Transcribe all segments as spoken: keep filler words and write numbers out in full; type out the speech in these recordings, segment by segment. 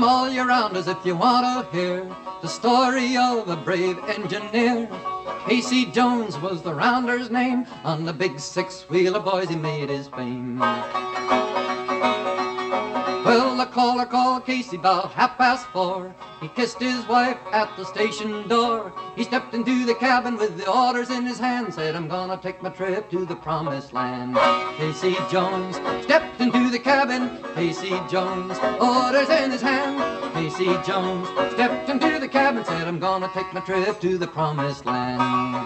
Come all year round as if you want to hear the story of a brave engineer. Casey Jones was the rounder's name. On the big six-wheeler, boys, he made his fame. Well, the caller called Casey about half past four. He kissed his wife at the station door. He stepped into the cabin with the orders in his hand, said, I'm gonna take my trip to the promised land. Casey Jones stepped into the cabin. Casey Jones, orders in his hand. Casey Jones stepped into the cabin, said, I'm gonna take my trip to the promised land.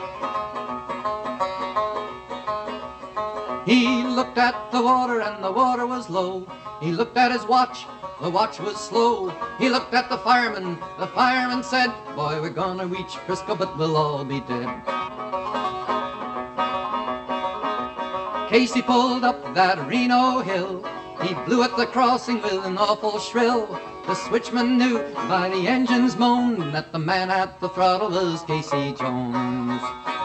He looked at the water and the water was low. He looked at his watch, the watch was slow. He looked at the fireman, the fireman said, boy, we're gonna reach Frisco, but we'll all be dead. Casey pulled up that Reno hill. He blew at the crossing with an awful shrill. The switchman knew by the engine's moan that the man at the throttle was Casey Jones.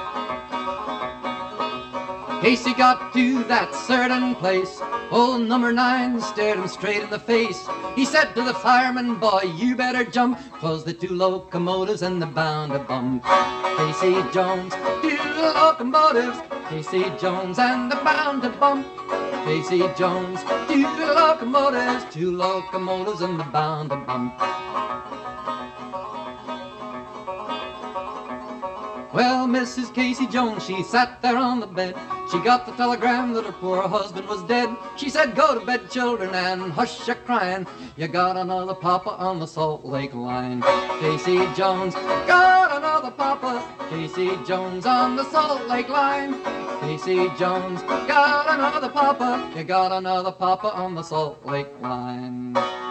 Casey got to that certain place. Old number nine stared him straight in the face. He said to the fireman, boy, you better jump, 'cause the two locomotives and they're bound to bump. Casey Jones, two locomotives, Casey Jones and they're bound to bump. Casey Jones, two locomotives, two locomotives and they're bound to bump. Well, Missus Casey Jones, she sat there on the bed. She got the telegram that her poor husband was dead. She said, go to bed, children, and hush your crying. You got another papa on the Salt Lake line. Casey Jones got another papa. Casey Jones on the Salt Lake line. Casey Jones got another papa. You got another papa on the Salt Lake line.